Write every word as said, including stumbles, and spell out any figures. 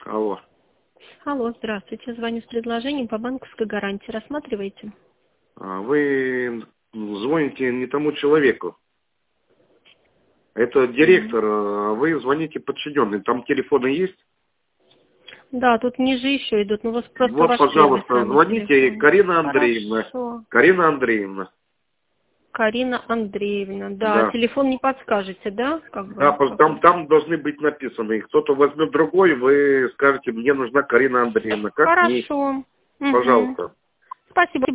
Алло. Алло, здравствуйте. Звоню с предложением по банковской гарантии. Рассматриваете? А, Вы звоните не тому человеку. Это директор, а вы звоните подчиненный. Там телефоны есть? Да, тут ниже еще идут. Ну, у вас просто Вот, ваш первый пожалуйста, самый звоните, телефон. Карина Андреевна. Хорошо. Карина Андреевна. Карина Андреевна. Да, Да. телефон не подскажете, да? Как Да, бы, пос- там, какой? там должны быть написаны. И кто-то возьмет другой, вы скажете, мне нужна Карина Андреевна. Как к ней? Хорошо. Угу. Пожалуйста. Спасибо.